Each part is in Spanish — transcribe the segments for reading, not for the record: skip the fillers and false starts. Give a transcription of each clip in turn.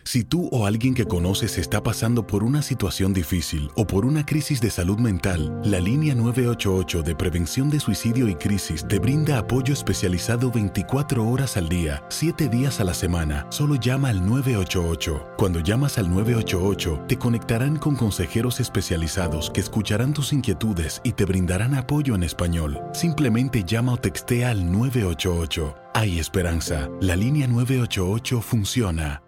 Si tú o alguien que conoces está pasando por una situación difícil o por una crisis de salud mental, la línea 988 de prevención de suicidio y crisis te brinda apoyo especializado 24 horas al día, 7 días a la semana. Solo llama al 988. Cuando llamas al 988, te conectarán con consejeros especializados que escucharán tus inquietudes y te brindarán apoyo en español. Simplemente llama o textea al 988. Hay esperanza. La línea 988 funciona.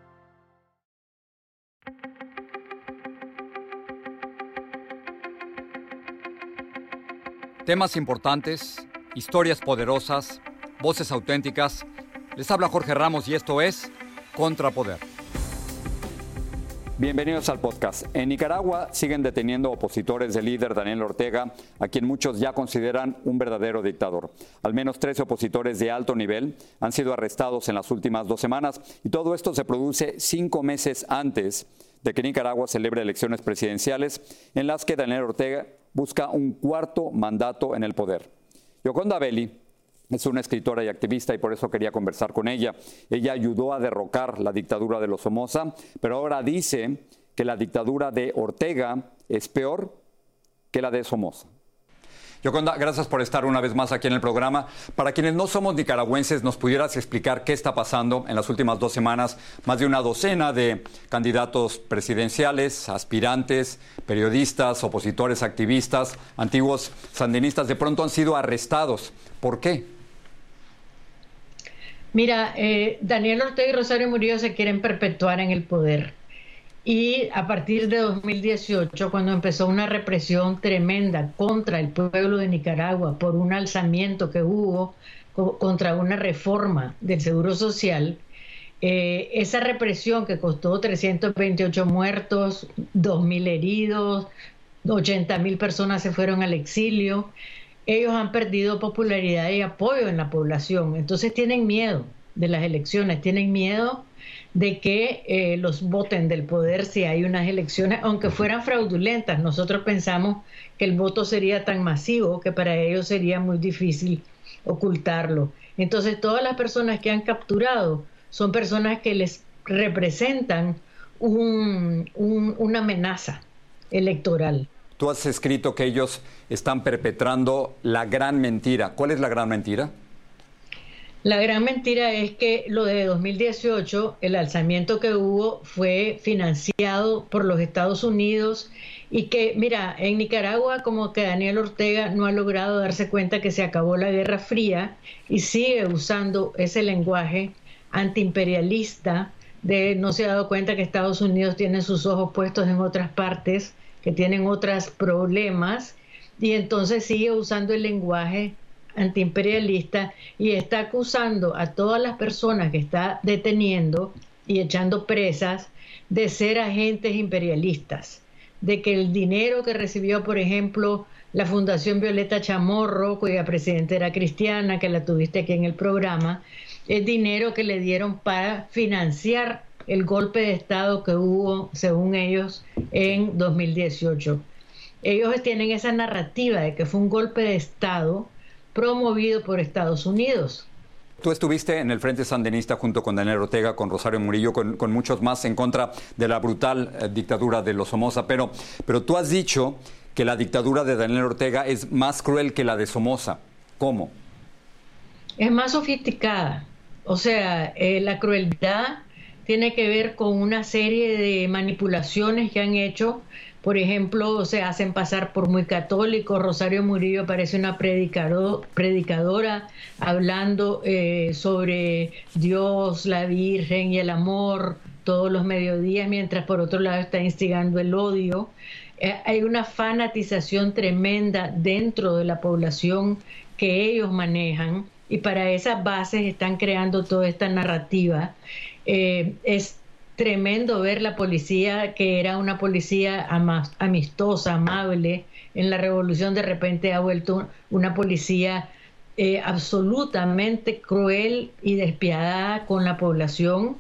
Temas importantes, historias poderosas, voces auténticas. Les habla Jorge Ramos y esto es Contrapoder. Bienvenidos al podcast. En Nicaragua siguen deteniendo opositores del líder Daniel Ortega, a quien muchos ya consideran un verdadero dictador. Al menos 13 opositores de alto nivel han sido arrestados en las últimas 2 semanas y todo esto se produce 5 meses antes de que Nicaragua celebre elecciones presidenciales en las que Daniel Ortega busca un 4º mandato en el poder. Yoconda Belli es una escritora y activista y por eso quería conversar con ella. Ella ayudó a derrocar la dictadura de los Somoza, pero ahora dice que la dictadura de Ortega es peor que la de Somoza. Yoconda, gracias por estar una vez más aquí en el programa. Para quienes no somos nicaragüenses, ¿nos pudieras explicar qué está pasando en las últimas 2 semanas? Más de una docena de candidatos presidenciales, aspirantes, periodistas, opositores, activistas, antiguos sandinistas, de pronto han sido arrestados. ¿Por qué? Mira, Daniel Ortega y Rosario Murillo se quieren perpetuar en el poder. Y a partir de 2018, cuando empezó una represión tremenda contra el pueblo de Nicaragua por un alzamiento que hubo contra una reforma del Seguro Social, esa represión que costó 328 muertos, 2.000 heridos, 80.000 personas se fueron al exilio, ellos han perdido popularidad y apoyo en la población. Entonces tienen miedo de las elecciones, tienen miedo de que los voten del poder si hay unas elecciones, aunque fueran fraudulentas. Nosotros pensamos que el voto sería tan masivo que para ellos sería muy difícil ocultarlo. Entonces todas las personas que han capturado son personas que les representan una amenaza electoral. Tú has escrito que ellos están perpetrando la gran mentira. ¿Cuál es la gran mentira? La gran mentira es que lo de 2018, el alzamiento que hubo fue financiado por los Estados Unidos y que, mira, en Nicaragua como que Daniel Ortega no ha logrado darse cuenta que se acabó la Guerra Fría y sigue usando ese lenguaje antiimperialista no se ha dado cuenta que Estados Unidos tiene sus ojos puestos en otras partes, que tienen otros problemas y entonces sigue usando el lenguaje antiimperialista y está acusando a todas las personas que está deteniendo y echando presas de ser agentes imperialistas, de que el dinero que recibió, por ejemplo, la Fundación Violeta Chamorro, cuya presidenta era cristiana, que la tuviste aquí en el programa, es dinero que le dieron para financiar el golpe de Estado que hubo, según ellos, en 2018. Ellos tienen esa narrativa de que fue un golpe de Estado promovido por Estados Unidos. Tú estuviste en el Frente Sandinista junto con Daniel Ortega, con Rosario Murillo, con muchos más en contra de la brutal dictadura de los Somoza, pero tú has dicho que la dictadura de Daniel Ortega es más cruel que la de Somoza. ¿Cómo? Es más sofisticada. O sea, la crueldad tiene que ver con una serie de manipulaciones que han hecho. Por ejemplo, se hacen pasar por muy católicos. Rosario Murillo parece una predicadora hablando sobre Dios, la Virgen y el amor todos los mediodías, mientras por otro lado está instigando el odio. Hay una fanatización tremenda dentro de la población que ellos manejan y para esas bases están creando toda esta narrativa. Es tremendo ver la policía, que era una policía amistosa, amable, en la revolución de repente ha vuelto una policía absolutamente cruel y despiadada con la población,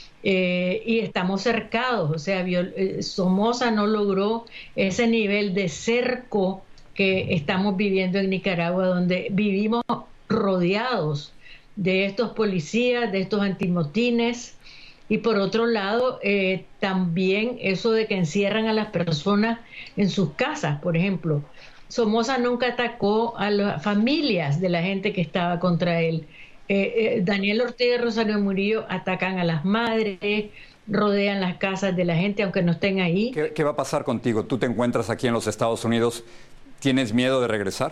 y estamos cercados. O sea, Somoza no logró ese nivel de cerco que estamos viviendo en Nicaragua, donde vivimos rodeados de estos policías, de estos antimotines, Y por otro lado, también eso de que encierran a las personas en sus casas, por ejemplo. Somoza nunca atacó a las familias de la gente que estaba contra él. Daniel Ortega y Rosario Murillo atacan a las madres, rodean las casas de la gente aunque no estén ahí. ¿Qué va a pasar contigo? Tú te encuentras aquí en los Estados Unidos. ¿Tienes miedo de regresar?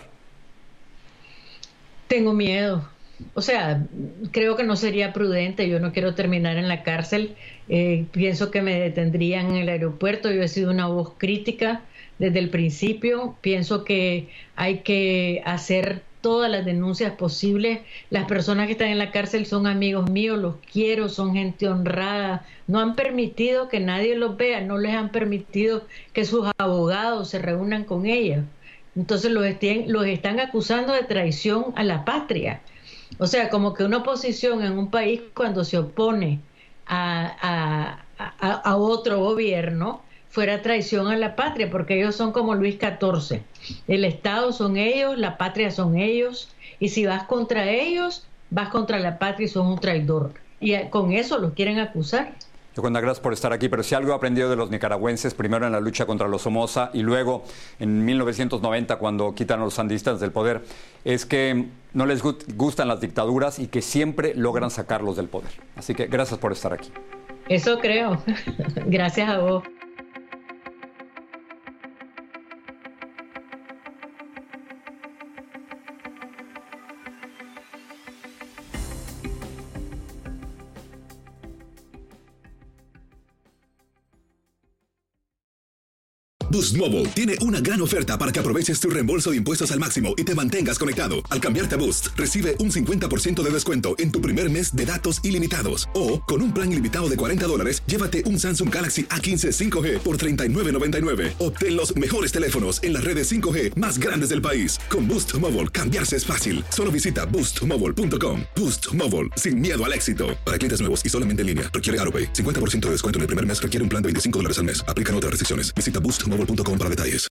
Tengo miedo. O sea, creo que no sería prudente. Yo no quiero terminar en la cárcel. Pienso que me detendrían en el aeropuerto. Yo he sido una voz crítica desde el principio. Pienso que hay que hacer todas las denuncias posibles. Las personas que están en la cárcel son amigos míos, los quiero, son gente honrada. No han permitido que nadie los vea, no les han permitido que sus abogados se reúnan con ellos. Entonces los están acusando de traición a la patria. O sea, como que una oposición en un país cuando se opone a otro gobierno fuera traición a la patria, porque ellos son como Luis XIV. El Estado son ellos, la patria son ellos, y si vas contra ellos, vas contra la patria y son un traidor. Y con eso los quieren acusar. Yoconda, gracias por estar aquí, pero si algo he aprendido de los nicaragüenses, primero en la lucha contra los Somoza y luego en 1990 cuando quitan a los sandistas del poder, es que no les gustan las dictaduras y que siempre logran sacarlos del poder. Así que gracias por estar aquí. Eso creo. Gracias a vos. Boost Mobile tiene una gran oferta para que aproveches tu reembolso de impuestos al máximo y te mantengas conectado. Al cambiarte a Boost, recibe un 50% de descuento en tu primer mes de datos ilimitados. O, con un plan ilimitado de $40, llévate un Samsung Galaxy A15 5G por $39.99. Obtén los mejores teléfonos en las redes 5G más grandes del país. Con Boost Mobile, cambiarse es fácil. Solo visita boostmobile.com. Boost Mobile, sin miedo al éxito. Para clientes nuevos y solamente en línea, requiere AutoPay. 50% de descuento en el primer mes requiere un plan de $25 al mes. Aplican otras restricciones. Visita boostmobile.com para detalles.